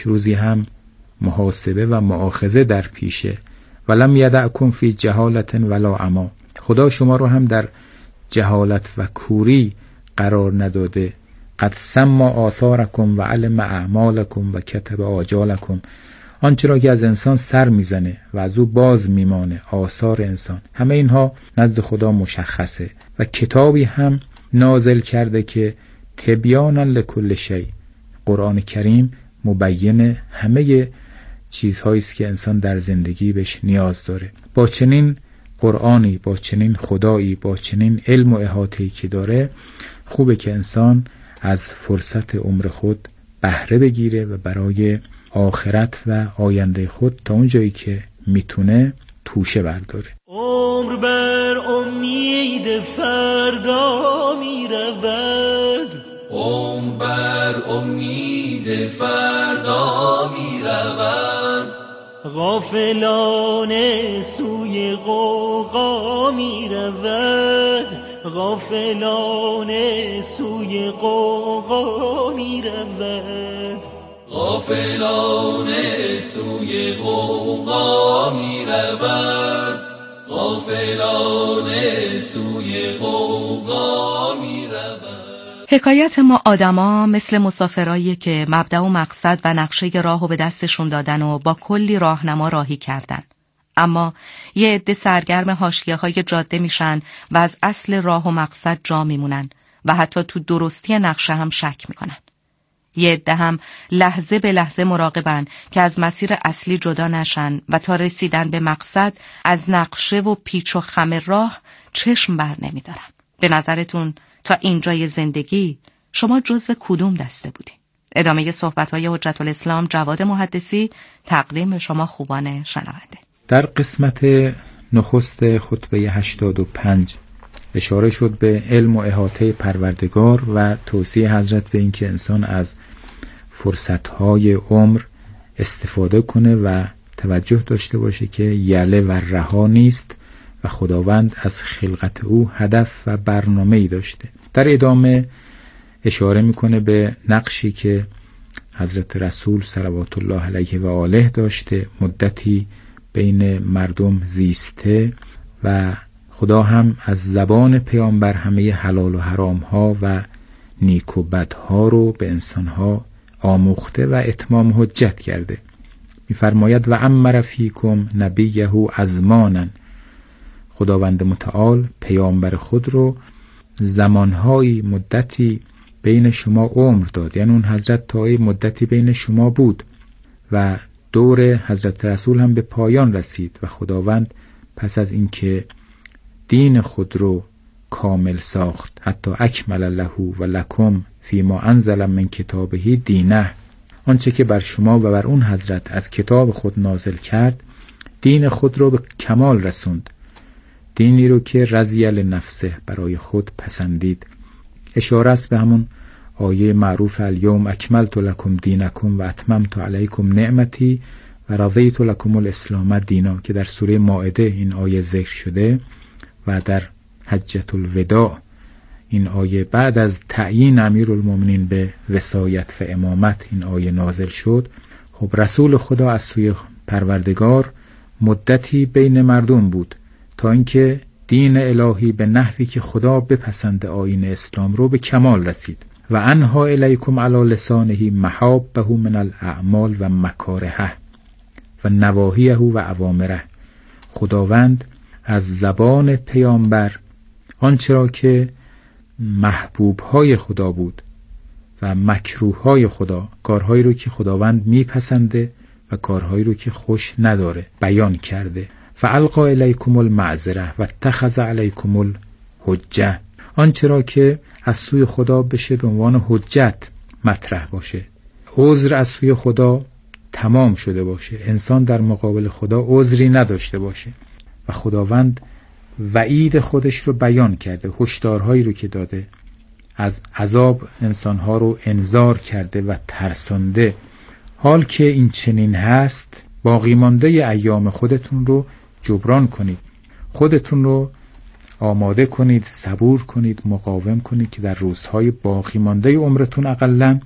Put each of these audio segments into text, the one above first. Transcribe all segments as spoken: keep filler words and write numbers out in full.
روزی هم محاسبه و مؤاخذه در پیشه. ولم یدعکم فی جهالت ولا عما، خدا شما رو هم در جهالت و کوری قرار نداده. قد سما آثارکم و علم اعمالکم و کتب آجالکم، آنچه را که از انسان سر میزنه و از او باز میمانه، آثار انسان، همه اینها نزد خدا مشخصه و کتابی هم نازل کرده که تبیانا لکل شیء، قرآن کریم مبین همه چیزهایی است که انسان در زندگی بهش نیاز داره. با چنین قرآنی، با چنین خدایی، با چنین علم و احاطه‌ای که داره، خوبه که انسان از فرصت عمر خود بهره بگیره و برای آخرت و آینده خود تا اون جایی که میتونه توشه برداره. عمر بر امید فردا میرود، عمر بر امید فردا میرود، غافلانه سوی غوغا میرود، غافلانه سوی غوغا میرود، غافلانه سوی غوغا میرود، غافلانه سوی غوغا میرود. حکایت ما آدما مثل مسافرایی که مبدأ و مقصد و نقشه راهو به دستشون دادن و با کلی راهنما راهی کردن، اما یه عده سرگرم حاشیه‌های جاده میشن و از اصل راه و مقصد جا میمونن و حتی تو درستی نقشه هم شک میکنن. یه عده هم لحظه به لحظه مراقبن که از مسیر اصلی جدا نشن و تا رسیدن به مقصد از نقشه و پیچ و خم راه چشم بر نمیدارن. به نظرتون تا اینجای زندگی شما جزء کدوم دسته بودین؟ ادامه صحبت‌های حجت الاسلام جواد محدثی تقدیم شما خوبان شنونده. در قسمت نخست خطبه هشتاد و پنج اشاره شد به علم و احاطه پروردگار و توصیه حضرت به اینکه انسان از فرصت‌های عمر استفاده کنه و توجه داشته باشه که یله و رها نیست و خداوند از خلقت او هدف و برنامه‌ای داشته. در ادامه اشاره میکنه به نقشی که حضرت رسول صلوات الله علیه و آله داشته، مدتی بین مردم زیسته و خدا هم از زبان پیامبر همه حلال و حرام ها و نیک و بد ها رو به انسان ها آموخته و اتمام حجت کرده. می‌فرماید و امر فیکم نبیه ازمانا، خداوند متعال پیامبر خود رو زمانهایی مدتی بین شما عمر داد، یعنی اون حضرت تا مدتی بین شما بود و دور حضرت رسول هم به پایان رسید و خداوند پس از اینکه دین خود رو کامل ساخت، حتی اکمل له و لکم فیما انزل من کتابه دینه، آنچه که بر شما و بر اون حضرت از کتاب خود نازل کرد، دین خود رو به کمال رسوند، دینی رو که رضی لنفسه برای خود پسندید. اشاره است به همون آیه معروف الیوم اکملت لکم دینکم و اتممت علیکم نعمتی و رضیت لکم الاسلام دینا که در سوره مائده این آیه ذکر شده و در حجت الوداع این آیه بعد از تعیین امیرالمومنین به وصایت و امامت این آیه نازل شد. خب رسول خدا از سوی پروردگار مدتی بین مردم بود تا اینکه دین الهی به نحوی که خدا بپسند آیین اسلام رو به کمال رسید. و انها الیکم علی لسانه محابه من الاعمال و مکارهه و نواهیه و اوامره، خداوند از زبان پیامبر آنچه را که محبوبهای خدا بود و مکروههای خدا، کارهایی رو که خداوند میپسنده و کارهایی رو که خوش نداره بیان کرده. فالقا الیکم المعذره و اتخذ علیکم الحجه، آنچه را که از سوی خدا بشه به عنوان حجت مطرح باشه، عذر از سوی خدا تمام شده باشه، انسان در مقابل خدا عذری نداشته باشه و خداوند وعید خودش رو بیان کرده، هشدارهایی رو که داده، از عذاب انسانها رو انذار کرده و ترسانده. حال که این چنین هست، باقی مانده ایام خودتون رو جبران کنید، خودتون رو آماده کنید، صبور کنید، مقاوم کنید که در روزهای باقی مانده عمرتون اقلن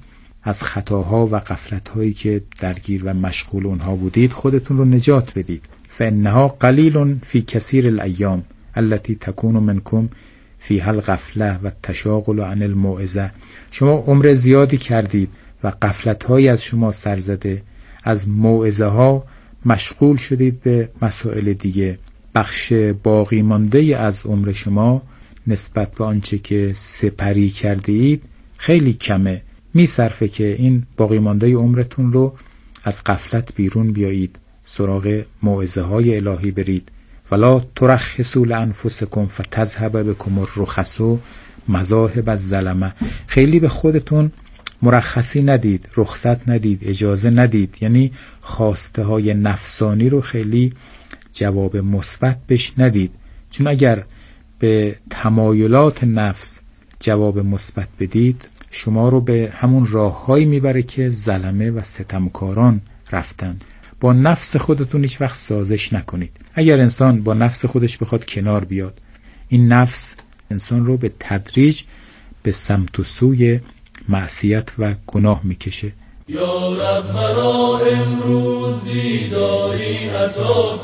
از خطاها و غفلت‌هایی که درگیر و مشغول اونها بودید خودتون رو نجات بدید. فإنها قلیل فی کثیر الایام التي تكون منکم فیها الغفله و التشاغل عن الموعظه. شما عمر زیادی کردید و غفلت‌هایی از شما سر زده، از موعظه ها مشغول شدید به مسائل دیگه. بخش باقی مانده از عمر شما نسبت به آنچه که سپری کرده اید خیلی کمه. می صرفه که این باقی مانده عمرتون رو از غفلت بیرون بیایید، سراغ موعظه های الهی برید. ولا ترخصوا لانفسکم فتذهب بكم الرخص مذاهب الظلمه. خیلی به خودتون مرخصی ندید، رخصت ندید، اجازه ندید، یعنی خواسته های نفسانی رو خیلی جواب مثبت بش ندید، چون اگر به تمایلات نفس جواب مثبت بدید شما رو به همون راههایی میبره که ظلمه و ستمکاران رفتن. با نفس خودتون هیچ وقت سازش نکنید. اگر انسان با نفس خودش بخواد کنار بیاد، این نفس انسان رو به تدریج به سمت و سوی معصیت و گناه میکشه. یا رب مرا امروز دیداری عطا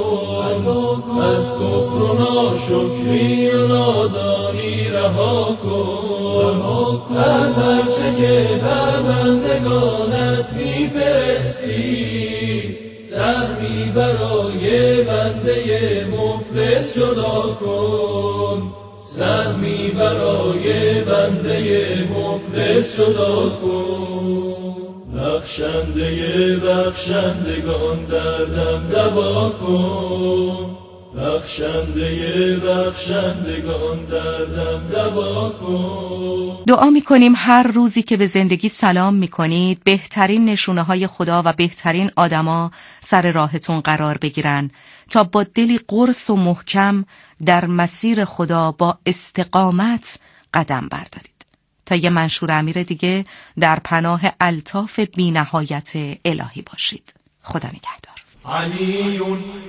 کن، از کفر و ناشکری و نادانی رها کن، از هرچه که بر بندگانت میفرستی زخمی برای بنده مفلس جدا کن، سهمی برای بنده مفلس جدا کن. بخشنده بخشندگان دردم دوا کن، بخشنده بخشندگان دردم دوا کن. دعا می‌کنیم هر روزی که به زندگی سلام می‌کنید بهترین نشونه های خدا و بهترین آدما سر راهتون قرار بگیرن تا با دلی قرص و محکم در مسیر خدا با استقامت قدم بردارید تا یه منشور امیر دیگه در پناه الطاف بی‌نهایت الهی باشید. خدا نگهدار. علی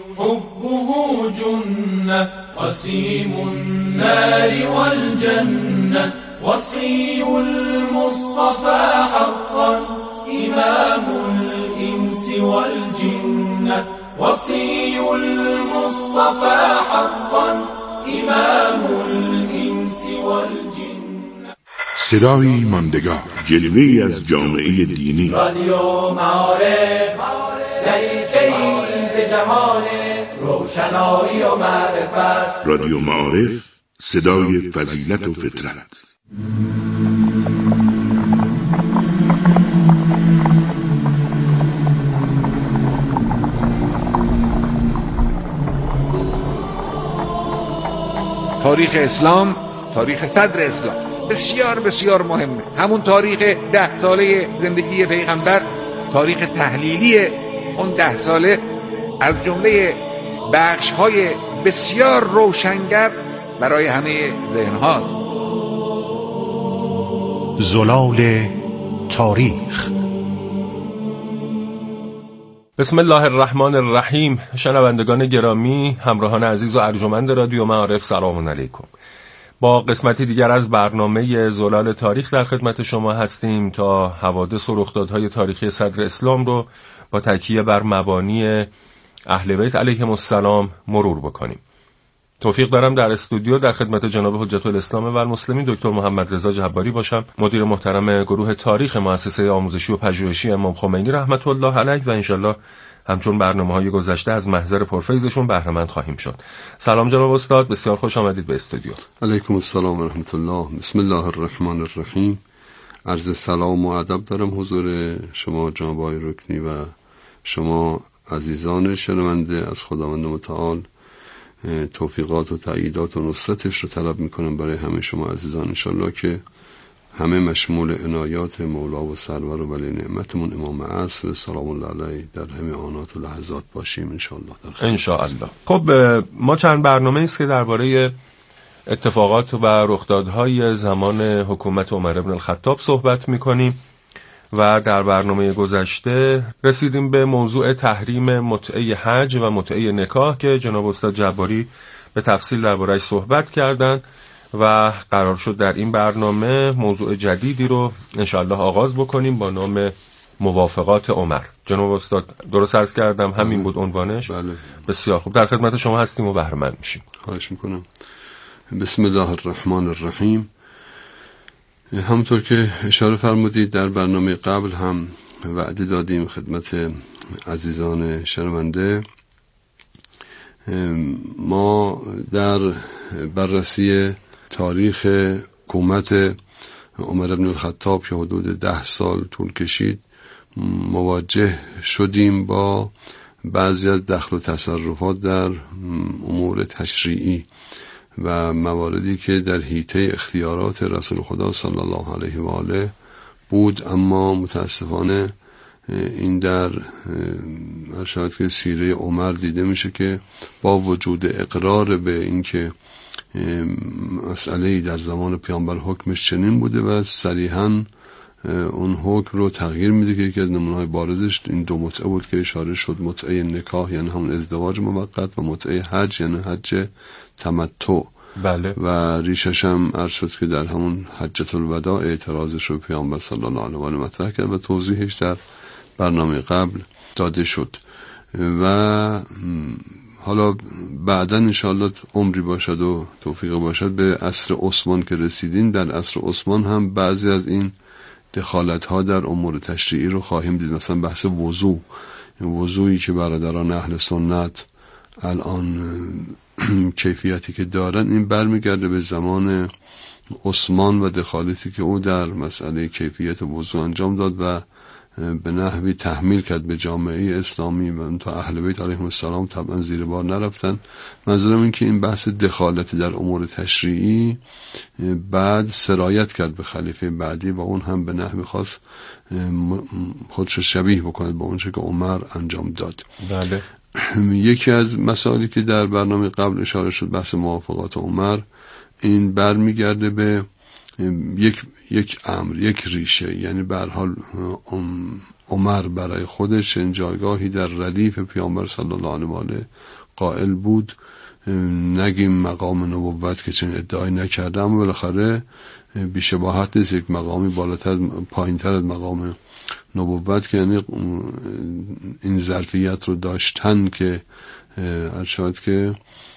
حبه جنة قسیم النار والجنة وصي المصطفى حقا إمام الإنس والجنة وصي المصطفى حقا إمام الإنس والجنة. صدای ماندگار، جلوه‌ای از جامعه دینی. رادیو معارف دریچه‌ای به جهان روشنایی و معرفت. رادیو معارف، صدای فضیلت و فطرت. تاریخ اسلام، تاریخ صدر اسلام بسیار بسیار مهمه. همون تاریخ ده ساله زندگی پیغمبر، تاریخ تحلیلی اون ده ساله از جمله بخش‌های بسیار روشنگر برای همه ذهن هاست. زلال تاریخ. بسم الله الرحمن الرحیم. شنوندگان گرامی، همراهان عزیز و ارجمند رادیو معارف، سلام علیکم. با قسمتی دیگر از برنامه زلال تاریخ در خدمت شما هستیم تا حوادث و رخدادهای تاریخی صدر اسلام رو با تکیه بر مبانی اهل بیت علیهم السلام مرور بکنیم. توفیق دارم در استودیو در خدمت جناب حجت الاسلام و المسلمین دکتر محمد رضا جباری باشم، مدیر محترم گروه تاریخ مؤسسه آموزشی و پژوهشی امام خمینی رحمت الله علیه و انشالله همچون برنامه‌های گذشته از محضر پرفیضشون بهره مند خواهیم شد. سلام جناب استاد، بسیار خوش آمدید به استودیو. علیکم السلام و رحمت الله. بسم الله الرحمن الرحیم. عرض سلام و ادب دارم حضور شما جناب آقای رکنی و شما عزیزان شنونده. از خداوند متعال توفیقات و تأییدات و نصرتش رو طلب میکنم برای همه شما عزیزان، انشالله که همه مشمول عنایات مولا و سرور و ولی نعمتمون امام عصر سلام الله علیه در همه آنات و لحظات باشیم انشالله. انشالله. خب ما چند برنامه است که درباره اتفاقات و رخدادهای زمان حکومت عمر بن الخطاب صحبت میکنیم و در برنامه گذشته رسیدیم به موضوع تحریم متعه حج و متعه نکاح که جناب استاد جباری به تفصیل درباره‌اش صحبت کردند و قرار شد در این برنامه موضوع جدیدی رو انشاءالله آغاز بکنیم با نام موافقات عمر. جناب استاد درست عرض کردم همین بود عنوانش؟ بله. بسیار خوب، در خدمت شما هستیم و بهره مند میشیم. خواهش میکنم. بسم الله الرحمن الرحیم. همونطور که اشاره فرمودید در برنامه قبل هم وعده دادیم خدمت عزیزان شنونده، ما در بررسی تاریخ حکومت عمر بن الخطاب که حدود ده سال طول کشید مواجه شدیم با بعضی از دخل و تصرفات در امور تشریعی و مواردی که در حیطه اختیارات رسول خدا صلی الله علیه و آله بود، اما متاسفانه این در شاید که سیره عمر دیده میشه که با وجود اقرار به اینکه مسئله‌ای در زمان پیامبر حکمش چنین بوده و صریحاً اون حکم رو تغییر میده که یکی از نمونه‌های بارزش این دو متعه بود که اشاره شد، متعه نکاح یعنی همون ازدواج موقت و متعه حج یعنی حج تمتع. بله. و ریشش هم عرض شد که در همون حجة الوداع اعتراضش رو پیامبر صلی الله علیه و آله مطرح کرد و توضیحش در برنامه قبل داده شد. و حالا بعداً انشاءالله عمری باشد و توفیق باشد به عصر عثمان که رسیدیم، در عصر عثمان هم بعضی از این دخالت ها در امور تشریعی رو خواهیم دید. مثلا بحث وضو، وضویی که برادران اهل سنت الان کیفیتی که دارن این برمیگرده به زمان عثمان و دخالتی که او در مسئله کیفیت وضو انجام داد و به نحوی تحمیل کرد به جامعه اسلامی و تا اهل بیت علیهم السلام طبعا زیر بار نرفتن. منظورم این که این بحث دخالت در امور تشریعی بعد سرایت کرد به خلیفه بعدی و اون هم به نحوی خاص خودش شبیه بکنه به اون چه که عمر انجام داد. بله. یکی از مسائلی که در برنامه قبل اشاره شد بحث موافقات عمر، این برمیگرده به یک یک امر، یک ریشه، یعنی به هر حال عمر برای خودش جایگاهی در ردیف پیامبر صلی الله علیه و آله قائل بود. نگیم مقام نبوت که چنین ادعای نکرده، اما بالاخره بی‌شباهت نیست یک مقامی بالاتر پایینتر از مقام نبوت که یعنی این ظرفیت رو داشتن که شاید که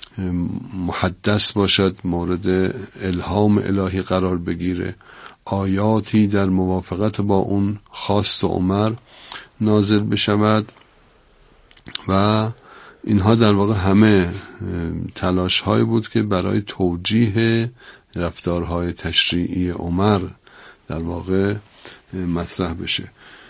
محدث باشد، مورد الهام الهی قرار بگیره، آیاتی در موافقت با اون خواست عمر نازل بشود و اینها در واقع همه تلاش های بود که برای توجیه رفتارهای تشریعی عمر در واقع مطرح بشه.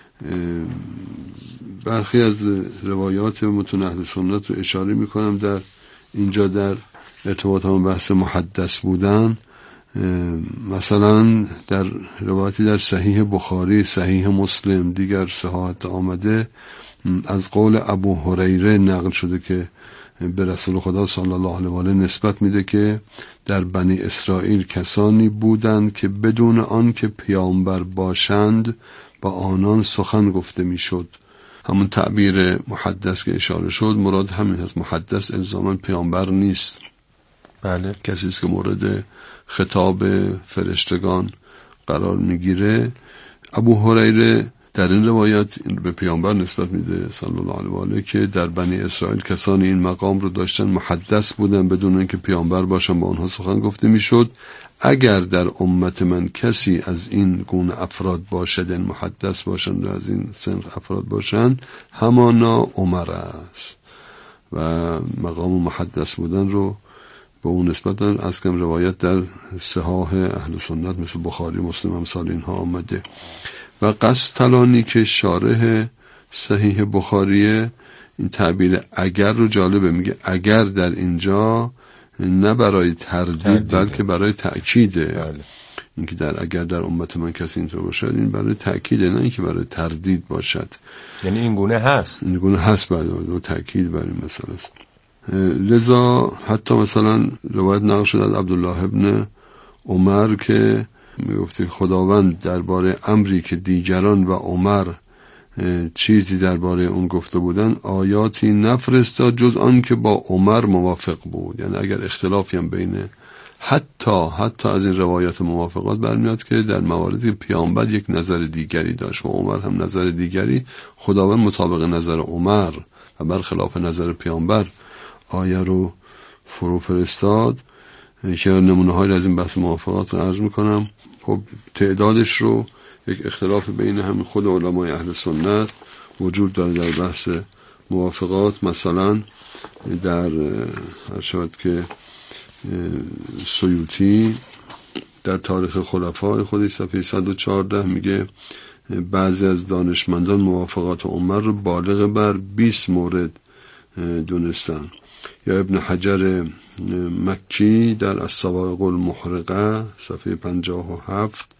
برخی از روایات متون اهل سنت رو اشاره میکنم در اینجا در ارتباط هم بحث محدث بودن. مثلا در روایتی در صحیح بخاری، صحیح مسلم، دیگر صحاحت آمده از قول ابو هریره نقل شده که به رسول خدا صلی الله علیه و آله نسبت میده که در بنی اسرائیل کسانی بودند که بدون آن که پیامبر باشند با آنان سخن گفته میشد. همون تعبیر محدث که اشاره شد مراد همین هست. محدث الزاما پیامبر نیست. بله. کسی است که مورد خطاب فرشتگان قرار میگیره. ابو هریره در این روایت به پیامبر نسبت میده صلی الله علیه و آله که در بنی اسرائیل کسانی این مقام رو داشتن محدث بودن بدون اینکه پیامبر باشن با آنها سخن گفته میشد. اگر در امت من کسی از این گونه افراد باشد، این محدث باشند و از این سنخ افراد باشند، همانا عمر است و مقام محدث بودن رو به اون نسبت دارن. از کم روایت در صحاح اهل سنت مثل بخاری، مسلم امثال اینها آمده. و قسطلانی که شارح صحیح بخاریه این تعبیر اگر رو جالبه، میگه اگر در اینجا نه برای تردید, تردید بلکه برای تأکیده. بله. اینکه در اگر در امت من کسی اینطور باشد این برای تأکیده، نه اینکه برای تردید باشد. یعنی این گونه هست، این گونه هست برای تأکید برای این مسئله است. لذا حتی مثلا روایت نقل شده از عبدالله ابن عمر که میگفتی خداوند درباره امری که دیگران و عمر چیزی درباره اون گفته بودن آیاتی نفرستاد جز آن که با عمر موافق بود. یعنی اگر اختلافی هم بین حتی حتی از این روایت موافقات برمیاد که در مواردی که پیامبر یک نظر دیگری داشت و عمر هم نظر دیگری، خداوند مطابق نظر عمر و برخلاف نظر پیامبر آیه رو فرو فرستاد. که نمونه های از این بحث موافقات رو عرض میکنم. خب تعدادش رو یک اختلاف بین همین خود علمای اهل سنت وجود داره در بحث موافقات. مثلا در هر شود که سیوطی در تاریخ خلفای خودش صفحه صد و چهارده میگه بعضی از دانشمندان موافقات عمر رو بالغ بر بیست مورد دونستن. یا ابن حجر مکی در الصواعق المحرقه صفحه پنجاه و هفت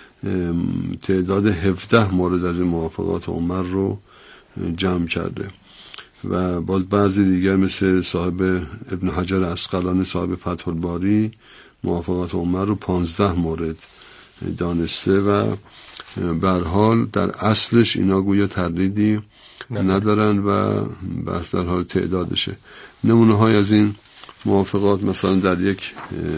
تعداد هفده مورد از این موافقات عمر رو جمع کرده. و باز بعضی دیگر مثل صاحب ابن حجر عسقلانی صاحب فتح الباری موافقات عمر رو پانزده مورد دانسته. و به هر حال در اصلش اینا گویا تردیدی ندارن و بحث در حال تعدادشه. نمونه های از این موافقات مثلا در یک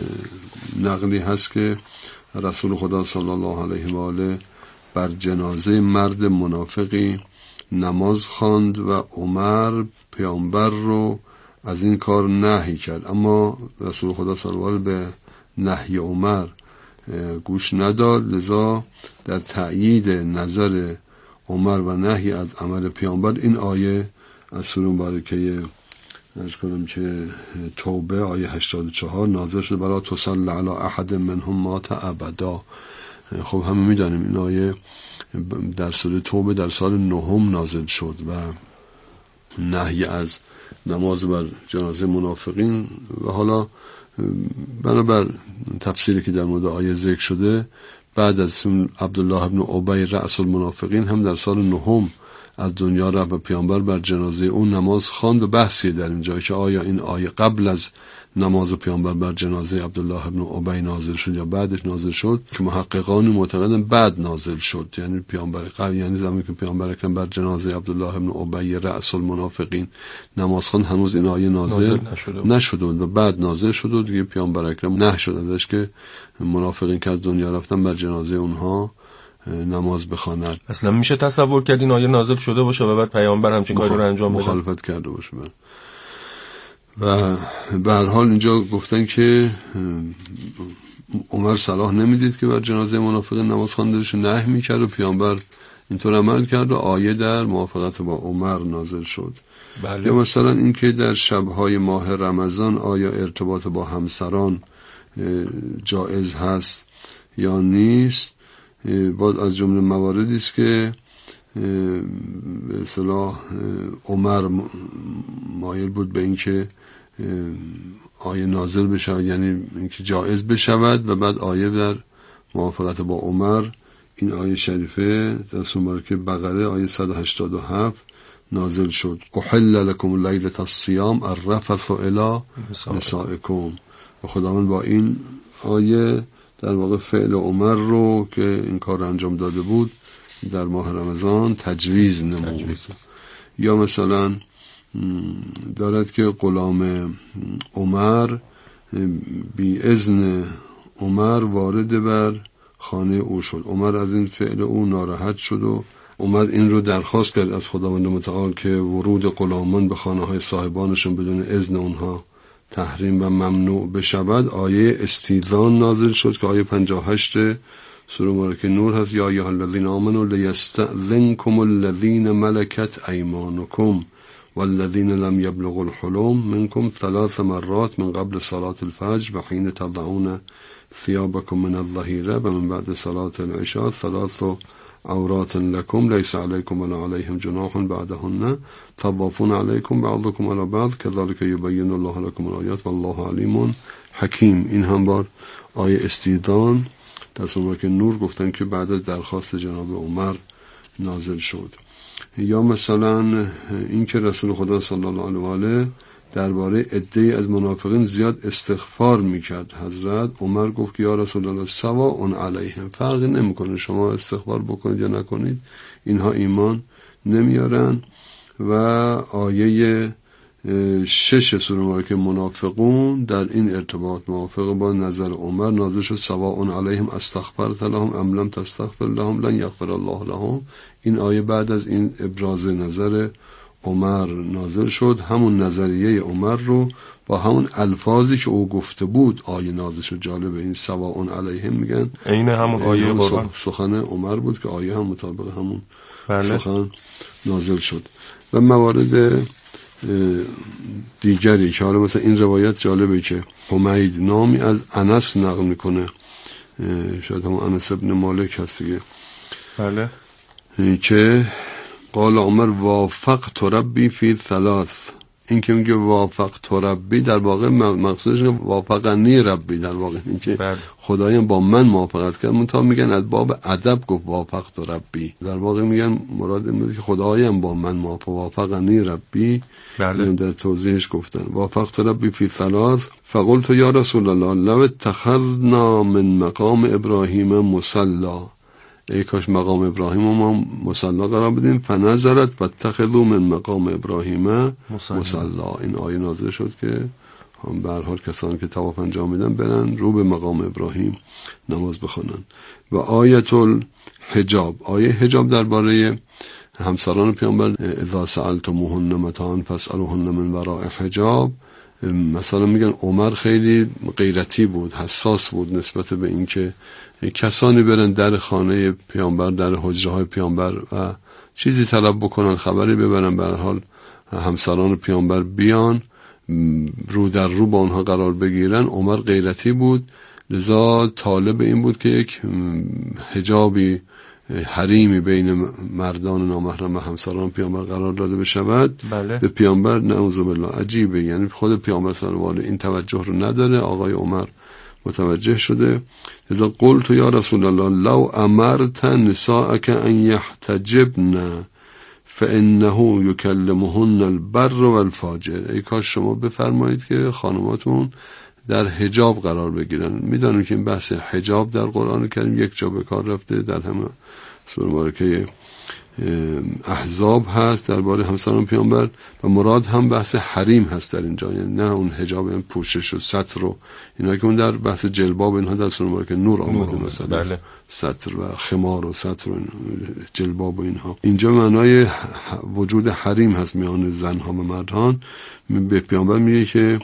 نقلی هست که رسول خدا صلی الله علیه و آله بر جنازه مرد منافقی نماز خواند و عمر پیامبر رو از این کار نهی کرد، اما رسول خدا صلی الله علیه و آله به نهی عمر گوش نداد. لذا در تأیید نظر عمر و نهی از عمل پیامبر این آیه از سوره مبارکه از کنم که توبه آیه هشتاد و چهار نازل شد بلا تصلی علی احد منهم مات ابدا. خب همه میدانیم این آیه در سوره توبه در سال نهم نازل شد و نهی از نماز بر جنازه منافقین. و حالا بنابر تفسیری که در مورد آیه ذکر شده بعد از اون عبدالله ابن ابی رأس المنافقین هم در سال نهم از دنیا رفت و پیامبر بر جنازه اون نماز خواند. و بحثی در اینجا که آیا این آیه قبل از نماز پیامبر بر جنازه عبدالله ابن ابی نازل شد یا بعدش نازل شد، که محققان معتقدن بعد نازل شد، یعنی پیامبر قبل، یعنی زمانی که پیامبر اکرم بر جنازه عبدالله ابن ابی رأس المنافقین نماز خواند هنوز این آیه نازل, نازل نشده, نشده و بعد نازل شد و دیگه پیامبر اکرم نه شد ازش که منافقین که از دنیا رفتن بر جنازه اونها نماز بخواند. اصلا میشه تصور کرد این آیه نازل شده باشه و بعد پیامبر همچین کاری رو انجام بده، مخالفت کرده باشه. و به هر حال اینجا گفتن که عمر صلاح نمیدید که بر جنازه منافقین نماز خوانده بشه، نهی میکرد و پیامبر اینطور عمل کرد و آیه در موافقت با عمر نازل شد. بله. یا مثلا این که در شبهای ماه رمضان آیا ارتباط با همسران جایز هست یا نیست، باز از جمله مواردی است که به اصطلاح عمر مایل بود به اینکه آیه نازل بشه، یعنی اینکه جایز بشود، و بعد آیه در موافقت با عمر این آیه شریفه در سوره بقره آیه صد و هشتاد و هفت نازل شد. احل لکم لیلة الصیام الرفث الی نسائکم. و خداوند با این آیه در واقع فعل عمر رو که این کار انجام داده بود در ماه رمضان تجویز نمود. یا مثلا دارد که غلام عمر بی اذن عمر وارد بر خانه او شد. عمر از این فعل او ناراحت شد و عمر این رو درخواست کرد از خداوند متعال که ورود غلامان به خانه های صاحبانشون بدون اذن اونها تحریم و ممنوع بشود. آیه استیذان نازل شد که آیه پنجاه و هشت سوره مبارکه نور هست. یا ایها الذین آمنوا لیستأذنکم الذین ملکت ایمانکم والذین لم یبلغوا الحلم منکم ثلاث مرات من قبل صلاة الفجر و حین تضعون ثيابكم من الظهیره و من بعد صلاة العشاء ثلاث عورات لكم ليس عليكم ولا عليهم جناح بعدهن طوافون عليكم بعضكم على بعض كذلك يبين الله لكم الآيات والله عليم حكيم. این هم بار آیه استیدان در سوره نور گفتن که بعد از درخواست جناب عمر نازل شد. یا مثلا این که رسول خدا صلی الله علیه و آله درباره عده‌ای از منافقین زیاد استغفار میکرد. حضرت عمر گفت که یا رسول الله سواء علیهم، فرقی نمیکنه شما استغفار بکنید یا نکنید، اینها ایمان نمیارن. و آیه شش سوره مبارکه منافقون در این ارتباط موافق با نظر عمر نازل شد سواء علیهم استغفرت لهم ام لم تستغفر لهم لن یغفر الله لهم. این آیه بعد از این ابراز نظر عمر نازل شد، همون نظریه عمر رو با همون الفاظی که او گفته بود آیه نازل شد. جالبه این سواء علیهم میگن عین همون آیه قرآن سخن عمر بود که آیه هم مطابق همون بله. سخن نازل شد. و موارد دیگری که حالا مثلا این روایت جالبه که حمید نامی از انس نقل میکنه، شاید همون انس ابن مالک هست دیگه، بله، که قال عمر وافقت ربی فی ثلاث. این که میگه وافقت ربی در واقع مقصودش اینه وافقنی ربی، در واقع این که خدایم با من موافقت کرد. منتها میگن از باب ادب گفت وافقت ربی، در واقع میگن مراد این بود که خدایم با من موافق وافقنی ربی. بله. در توضیحش گفتن وافقت ربی فی ثلاث فقلت یا رسول الله لو اتخذنا من مقام ابراهیم مصلا، ای کاش مقام ابراهیم ما مصلا قرار بدیم. فنظرت فاتخذوا من مقام ابراهیم مصلا. این آیه نازل شد که هم به هر حال کسانی که طواف انجام میدن برن رو به مقام ابراهیم نماز بخونن. و آیت الحجاب، آیه حجاب درباره همسران پیامبر اذا سألتموهن متاعا فاسألوهن من وراء حجاب. مثلا میگن عمر خیلی غیرتی بود، حساس بود نسبت به این که کسانی برن در خانه پیامبر، در حجره های پیامبر و چیزی طلب بکنن، خبری ببرن، به هر حال همسران پیامبر بیان رو در رو با اونها قرار بگیرن. عمر غیرتی بود، لذا طالب این بود که یک حجابی حریمی بین مردان نامحرم و همسران پیامبر قرار داده بشود. بله. به پیامبر نعوذ بالله عجیبه، یعنی خود پیامبر صلی الله علیه این توجه رو نداره، آقای عمر متوجه شده. لذا قلت یا رسول الله لو امرت نساءک ان یحتجبن فانه یکلمهن البر والفاجر. ای کاش شما بفرمایید که خانماتون در حجاب قرار بگیرن. میدونیم که این بحث حجاب در قرآن کریم یک جا به کار رفته، در همه سوره مبارکه احزاب هست درباره همسران پیامبر و مراد هم بحث حریم هست در اینجا، یعنی نه اون حجاب این پوشش و ستر و اینا که اون در بحث جلباب اینها در سوره مبارکه نور آمده، مثلا بله. ستر و خمار و ستر و جلباب و اینها. اینجا معنای وجود حریم هست میان زنها و مردان. به پیامبر میگه که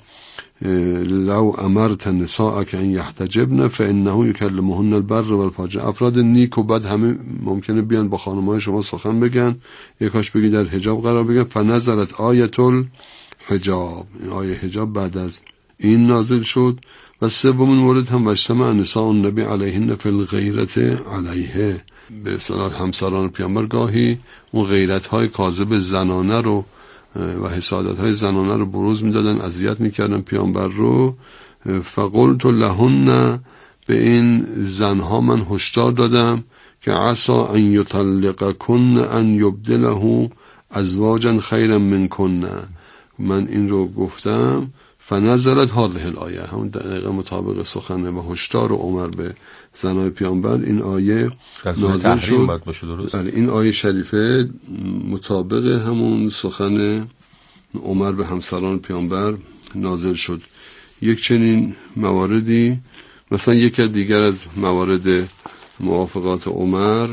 لو امرت النساء ان يحتجبن فانه يكلمهن البر والفاجر. افراد نیک و بد همه ممکنه بیان با خانم‌های شما سخن بگن، یکاش بگی در حجاب قرار بگن. فنظرت آیت الحجاب، این آیه حجاب بعد از این نازل شد. و سومین مورد هم واجتمع نساء النبی علیهن فی الغیرة علیه، به اصطلاح همسران پیامبر گاهی اون غیرت‌های کاذب زنانه رو و حسادت‌های زنانه رو بروز می‌دادن، اذیت می‌کردن پیامبر رو. فقلت لهن، به این زنها من هشدار دادم که عسا ان یطلقکن ان یبدله ازواجا خیرا منکن. من این رو گفتم. فنظرت هذه الآیه، همون دقیقه مطابق سخن و هشدار عمر به زنای پیامبر این آیه نازل شد. بله، این آیه شریفه مطابق همون سخن عمر به همسران پیامبر نازل شد. یک چنین مواردی، مثلا یکی از دیگر از موارد موافقات عمر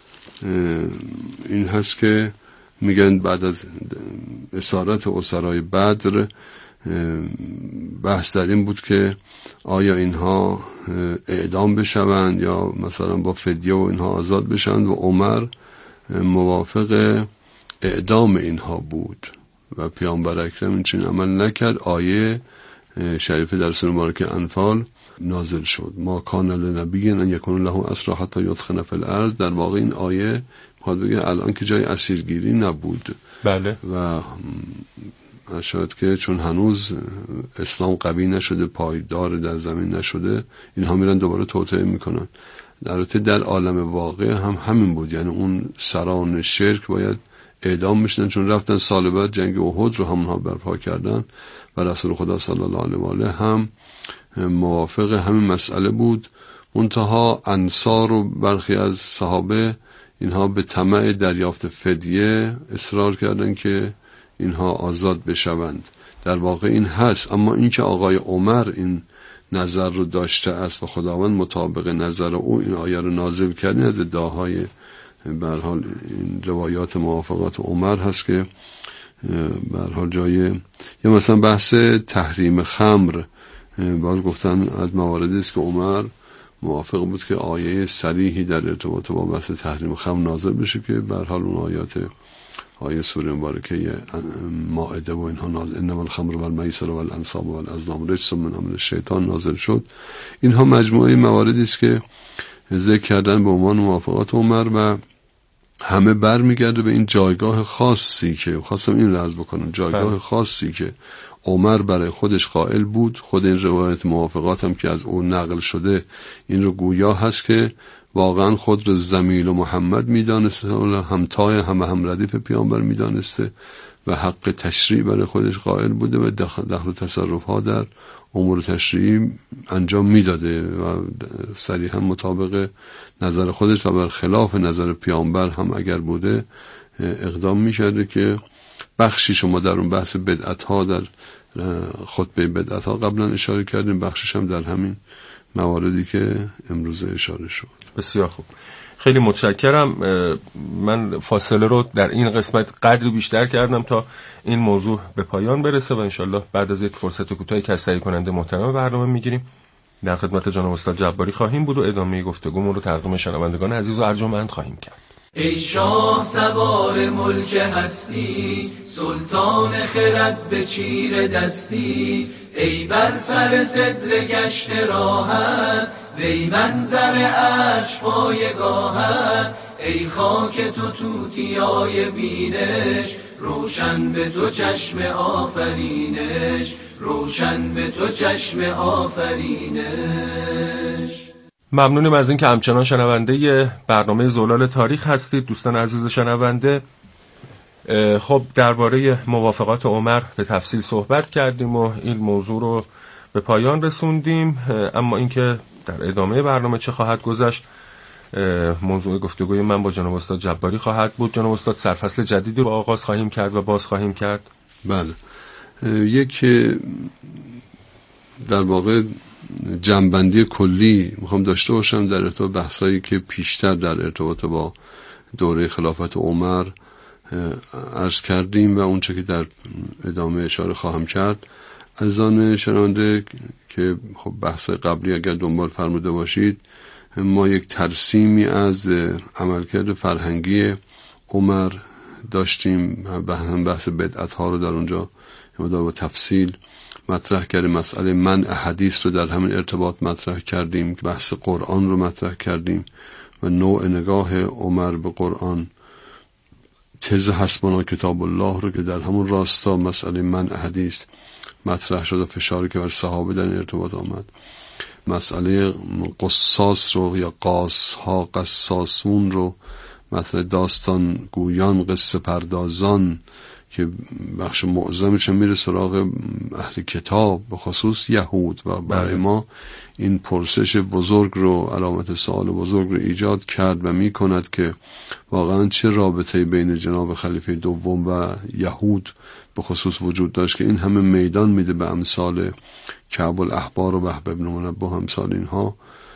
این هست که میگن بعد از اسارت اسرای بدر بحث در این بود که آیا اینها اعدام بشوند یا مثلا با فدیه و اینها آزاد بشوند، و عمر موافق اعدام اینها بود و پیامبر اکرم این چنین عمل نکرد. آیه شریفه در سوره مبارکه انفال نازل شد. ما کان لنبی ان یکون له اسری حتی یثخن فی الارض. در واقع این آیه میخواد بگه الان که جای اسیرگیری نبود، بله، و شاید که چون هنوز اسلام قوی نشده، پایدار در زمین نشده، اینها میرن دوباره توطئه میکنن. در واقع در عالم واقع هم همین بود، یعنی اون سران شرک باید اعدام میشدن، چون رفتن سال بعد جنگ احد رو همونها برپا کردن و رسول خدا صلی الله علیه و آله هم موافق همین مسئله بود. منتها انصار و برخی از صحابه اینها به طمع دریافت فدیه اصرار کردن که اینها آزاد بشوند. در واقع این هست، اما اینکه آقای عمر این نظر رو داشته است و خداوند مطابق نظر او این آیه رو نازل کرد، از ادعاهای به هر حال این روایات موافقات عمر هست که به هر حال جای یا مثلا بحث تحریم خمر، باز گفتن از مواردی است که عمر موافق بود که آیه صریحی در ارتباط با بحث تحریم خمر نازل بشه که به هر حال اون آیات آیه سوره مبارکه مائده و اینها نازل، انما الخمر والمیسر والانصاب والازلام رجس من عمل الشیطان نازل شد. اینها مجموعه مواردی است که ذکر کردن به عنوان موافقات عمر و همه برمیگرده به این جایگاه خاصی که خواستم این رو عرض بکنم، جایگاه خاصی که عمر برای خودش قائل بود. خود این روایت موافقات هم که از اون نقل شده این رو گویا هست که واقعا خود رو زمیل و محمد میدانسته، همتای همه هم ردیف پیامبر میدانسته و حق تشریع برای خودش قائل بوده و دخل و تصرف ها در امور تشریعی انجام میداده و صریحا مطابق نظر خودش و برخلاف نظر پیامبر هم اگر بوده اقدام میکرده که بخشی شما در اون بحث بدعت ها در خطبه بدعت ها قبلا اشاره کردیم، بخشش هم در همین مواردی که امروز اشاره شد. بسیار خوب، خیلی متشکرم. من فاصله رو در این قسمت قدری بیشتر کردم تا این موضوع به پایان برسه و انشالله بعد از یک فرصت کوتاهی که از تهیه کننده محترم برنامه میگیریم در خدمت جناب استاد جباری خواهیم بود و ادامه گفتگومون رو تقدیم شنوندگان عزیز و ارجمند خواهیم کرد. ای شاه سوار ملک هستی، سلطان خرد به چیر دستی، ای بر سر صدر گشت راحت، وی منظر عرش پایگاهت، ای خاک تو توتیای بینش، روشن به تو چشم آفرینش، روشن به تو چشم آفرینش. ممنونیم از این که همچنان شنونده برنامه زلال تاریخ هستید دوستان عزیز شنونده. خب درباره موافقات عمر به تفصیل صحبت کردیم و این موضوع رو به پایان رسوندیم، اما اینکه در ادامه برنامه چه خواهد گذشت موضوع گفتگوی من با جناب استاد جباری خواهد بود. جناب استاد سرفصل جدیدی رو آغاز خواهیم کرد و باز خواهیم کرد. بله، یک در واقع جنبندی کلی میخوام داشته باشم در ارتباط بحثایی که پیشتر در ارتباط با دوره خلافت عمر عرض کردیم و اونچه که در ادامه اشاره خواهم کرد. عزیزان شنونده که خب بحث قبلی اگر دنبال فرموده باشید، ما یک ترسیمی از عملکرد فرهنگی عمر داشتیم و هم بحث بدعت ها رو در اونجا مدار با تفصیل مطرح کردیم، مسئله منع حدیث رو در همین ارتباط مطرح کردیم، بحث قرآن رو مطرح کردیم و نوع نگاه عمر به قرآن، تز حسبنا کتاب الله رو که در همون راستا مسئله منع حدیث مطرح شد و فشاری که بر صحابه در این ارتباط آمد، مسئله قصاص رو یا قاص ها قصاصون رو مطرح، داستان گویان قصه پردازان که بخش معظمش میره سراغ اهل کتاب به خصوص یهود و برای ما این پرسش بزرگ رو، علامت سوال بزرگ رو ایجاد کرد و میکند که واقعا چه رابطه بین جناب خلیفه دوم و یهود به خصوص وجود داشت که این همه میدان میده به امثال کعب الاحبار و وهب ابن منبه، امثال اینها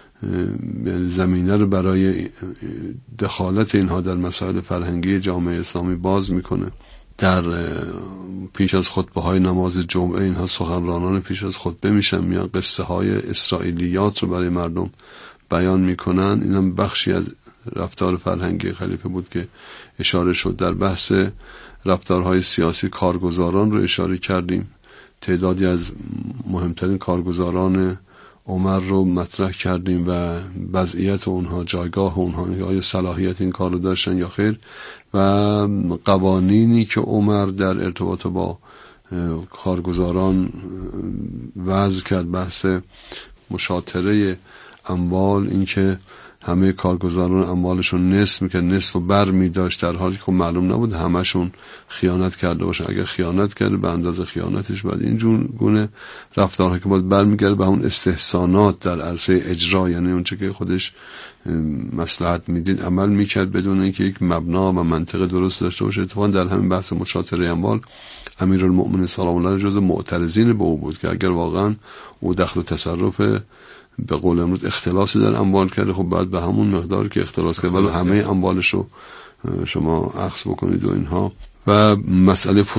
زمینه رو برای دخالت اینها در مسائل فرهنگی جامعه اسلامی باز میکنه. در پیش از خطبه های نماز جمعه اینها سخنرانان پیش از خطبه میشن، میان قصه های اسرائیلیات رو برای مردم بیان میکنن. این هم بخشی از رفتار فرهنگی خلیفه بود که اشاره شد. در بحث رفتارهای سیاسی کارگزاران رو اشاره کردیم، تعدادی از مهمترین کارگزاران عمر رو مطرح کردیم و وضعیت اونها، جایگاه اونها، آیا صلاحیت این کار رو داشتن یا خیر، و قوانینی که عمر در ارتباط با کارگزاران وضع کرد، بحث مشاطره اموال، اینکه همه کارگزاران اموالشون نصف میکرد، نصف رو بر میداشت، در حالی که خب معلوم نبود همشون خیانت کرده باشن. اگر خیانت کرده به اندازه خیانتش بعد این گونه رفتارها که باید برمیگرده به اون استحسانات در عرصه اجرا، یعنی اون چه که خودش مصلحت میدید عمل میکرد بدون اینکه یک مبنا و منطق درست داشته باشه. اتفاقا در همین بحث مشاطره اموال امیرالمؤمنین سلام الله جز معترضین به او بود که اگر واقعا او دخل و تصرف به قول امروز اختلاسی در اموال کرده، خب بعد به همون مقدار که اختلاس کرده ولی همه اموالشو شما اخذ بکنید و اینها. و مسئله